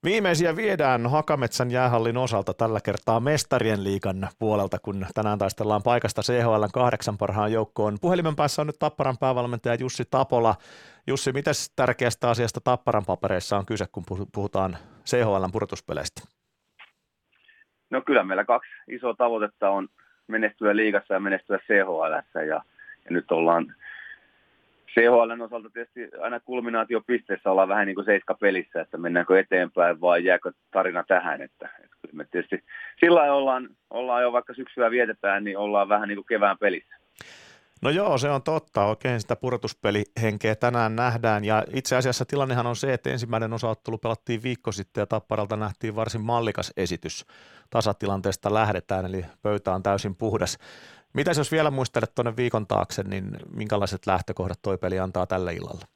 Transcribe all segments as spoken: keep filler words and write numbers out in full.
Viimeisiä viedään Hakametsän jäähallin osalta tällä kertaa Mestarien liigan puolelta, kun tänään taistellaan paikasta C H L:n kahdeksan parhaan joukkoon. Puhelimen päässä on nyt Tapparan päävalmentaja Jussi Tapola. Jussi, mitäs tärkeästä asiasta Tapparan papereissa on kyse, kun puhutaan C H L:n pudotuspeleistä? No kyllä meillä kaksi isoa tavoitetta on menestyä liigassa ja menestyä C H L:ssä ja, ja nyt ollaan C H L:n osalta tietysti aina kulminaatiopisteessä ollaan vähän niin kuin seiskapelissä, että mennäänkö eteenpäin vai jääkö tarina tähän, että, että kyllä me tietysti sillä lailla ollaan, ollaan jo vaikka syksyä vietetään, niin ollaan vähän niin kuin kevään pelissä. No joo, se on totta. Oikein sitä pudotuspelihenkeä tänään nähdään ja itse asiassa tilannehan on se, että ensimmäinen osaottelu pelattiin viikko sitten ja Tapparalta nähtiin varsin mallikas esitys. Tasatilanteesta lähdetään, eli pöytä on täysin puhdas. Mitäs jos vielä muistelet tuonne viikon taakse, niin minkälaiset lähtökohdat toi peli antaa tälle illalle?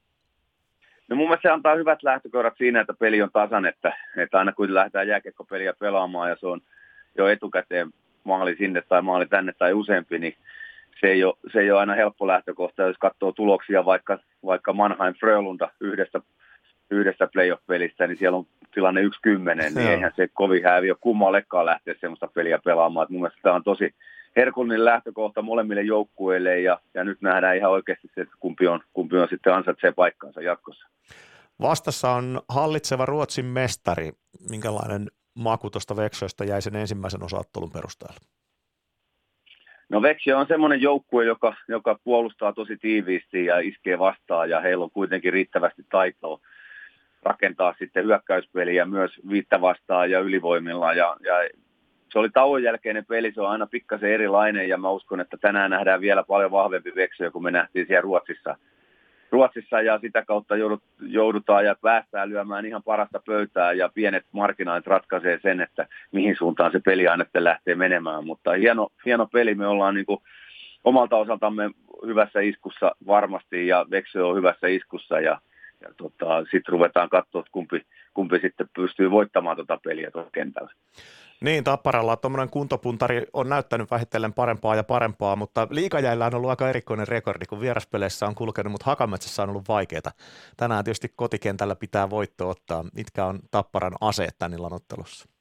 No mun mielestä se antaa hyvät lähtökohdat siinä, että peli on tasan, että, että aina kun lähdetään jääkiekkopeliä pelaamaan ja se on jo etukäteen maali sinne tai maali tänne tai useampi, niin se ei ole, se ei ole aina helppo lähtökohta, jos katsoo tuloksia vaikka, vaikka Mannheim Frölunda yhdessä, yhdessä playoff-pelistä, niin siellä on tilanne yksi kymmenen, niin eihän se kovin häviö kummallekaan lähteä sellaista peliä pelaamaan. Et mun mielestä tämä on tosi herkullinen lähtökohta molemmille joukkueille ja, ja nyt nähdään ihan oikeasti se, että kumpi on, kumpi on sitten ansaitsee paikkaansa jatkossa. Vastassa on hallitseva Ruotsin mestari. Minkälainen maku tuosta Växjöstä jäi sen ensimmäisen osaottelun perusteella? No Växjö on semmoinen joukkue, joka, joka puolustaa tosi tiiviisti ja iskee vastaan ja heillä on kuitenkin riittävästi taitoa rakentaa sitten hyökkäyspeliä myös viittä vastaan ja ylivoimilla ja, ja se oli tauon jälkeinen peli, se on aina pikkasen erilainen ja mä uskon, että tänään nähdään vielä paljon vahvempi Växjö, kun me nähtiin siellä Ruotsissa. Ruotsissa ja sitä kautta joudut, joudutaan ja päästään lyömään ihan parasta pöytää ja pienet marginaalit ratkaisee sen, että mihin suuntaan se peli aina lähtee menemään. Mutta hieno, hieno peli, me ollaan niin kuin omalta osaltamme hyvässä iskussa varmasti ja Växjö on hyvässä iskussa ja, ja tota, sitten ruvetaan katsoa, kumpi, kumpi sitten pystyy voittamaan tuota peliä tuolla kentällä. Niin, Tapparalla tuommoinen kuntopuntari on näyttänyt vähitellen parempaa ja parempaa, mutta liigajäillä on ollut aika erikoinen rekordi, kun vieraspeleissä on kulkenut, mutta Hakametsässä on ollut vaikeaa. Tänään tietysti kotikentällä pitää voitto ottaa. Mitkä on Tapparan aseet tän illan ottelussa?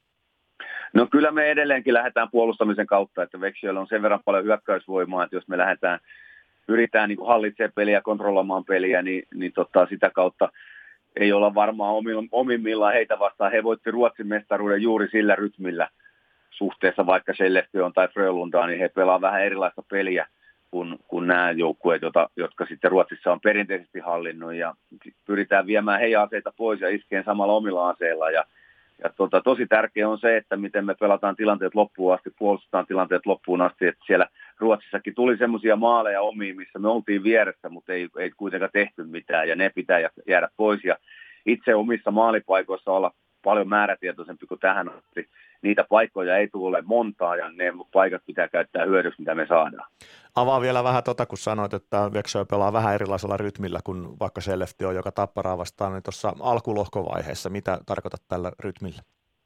No kyllä me edelleenkin lähdetään puolustamisen kautta, että Växjöllä on sen verran paljon hyökkäysvoimaa, että jos me lähdetään, yritetään niin kuin hallitsemaan peliä, kontrolloimaan peliä, niin, niin tota, sitä kautta ei olla varmaan omimmillaan heitä vastaan. He voitti Ruotsin mestaruuden juuri sillä rytmillä suhteessa vaikka Skellefteån tai Frölundaan, niin he pelaa vähän erilaista peliä kuin, kuin nämä joukkueet, jotka, jotka sitten Ruotsissa on perinteisesti hallinnut. Ja pyritään viemään heidän aseita pois ja iskeen samalla omilla aseilla. Ja, ja tota, tosi tärkeää on se, että miten me pelataan tilanteet loppuun asti, puolustetaan tilanteet loppuun asti, että siellä Ruotsissakin tuli semmoisia maaleja omiin, missä me oltiin vieressä, mutta ei, ei kuitenkaan tehty mitään, ja ne pitää jäädä pois, ja itse omissa maalipaikoissa olla paljon määrätietoisempi kuin tähän asti. Niitä paikkoja ei tule montaa, ja ne paikat pitää käyttää hyödyksi, mitä me saadaan. Avaa vielä vähän tota, kun sanoit, että Växjö pelaa vähän erilaisella rytmillä kuin vaikka Skellefteå, joka Tapparaa vastaan, niin tuossa alkulohkovaiheessa, mitä tarkoitat tällä rytmillä?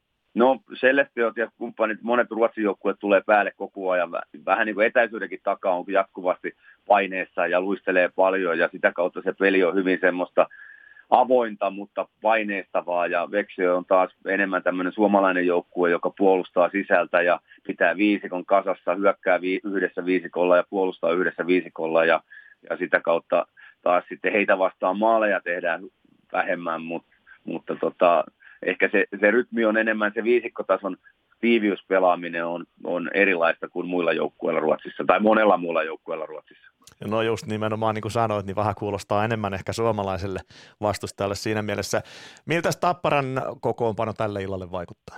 No Skellefteå ja kumppanit, monet Ruotsin joukkueet tulee päälle koko ajan. Vähän niin kuin etäisyydenkin takaa on jatkuvasti paineessa ja luistelee paljon ja sitä kautta se peli on hyvin semmoista avointa, mutta paineistavaa ja Växjö on taas enemmän tämmöinen suomalainen joukkue, joka puolustaa sisältä ja pitää viisikon kasassa, hyökkää vi- yhdessä viisikolla ja puolustaa yhdessä viisikolla ja, ja sitä kautta taas sitten heitä vastaan maaleja tehdään vähemmän, mutta, mutta tota, ehkä se, se rytmi on enemmän, se viisikkotason tiiviyspelaaminen on, on erilaista kuin muilla joukkueilla Ruotsissa tai monella muulla joukkueella Ruotsissa. No just nimenomaan niin kuin sanoit, niin vähän kuulostaa enemmän ehkä suomalaiselle vastustajalle siinä mielessä. Miltä Tapparan kokoonpano tälle illalle vaikuttaa?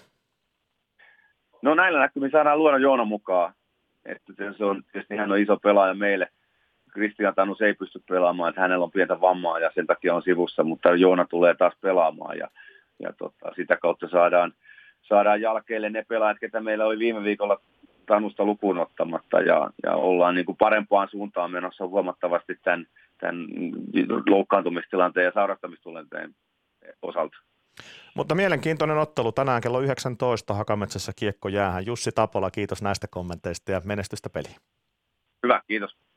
No näillä näkymin saadaan luoda Joona mukaan. Että se on tietysti hän on iso pelaaja meille. Kristian Tanus ei pysty pelaamaan, että hänellä on pientä vammaa ja sen takia on sivussa, mutta Joona tulee taas pelaamaan ja, ja tota, sitä kautta saadaan, saadaan jalkeille ne pelaajat, ketä meillä oli viime viikolla Tanusta lukuun ottamatta ja, ja ollaan niin kuin parempaan suuntaan menossa huomattavasti tämän, tämän loukkaantumistilanteen ja sairastamistilanteen osalta. Mutta mielenkiintoinen ottelu tänään kello yhdeksäntoista Hakametsässä kiekko jäähän. Jussi Tapola, kiitos näistä kommenteista ja menestystä peliin. Hyvä, kiitos.